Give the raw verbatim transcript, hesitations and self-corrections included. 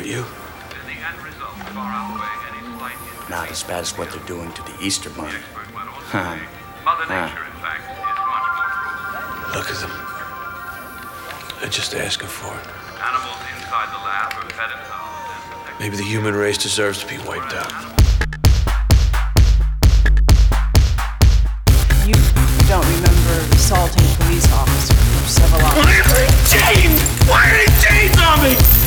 aren't you? Not as bad as what they're doing to the Easter Bunny. Huh. Mother Nature, in fact, is much more cruel. Look at them. They're just asking for it. Animals inside the lab are fed and housed. Maybe the human race deserves to be wiped out. You don't remember assaulting a police officer for several hours. Why are they chained? Why are they chained on me?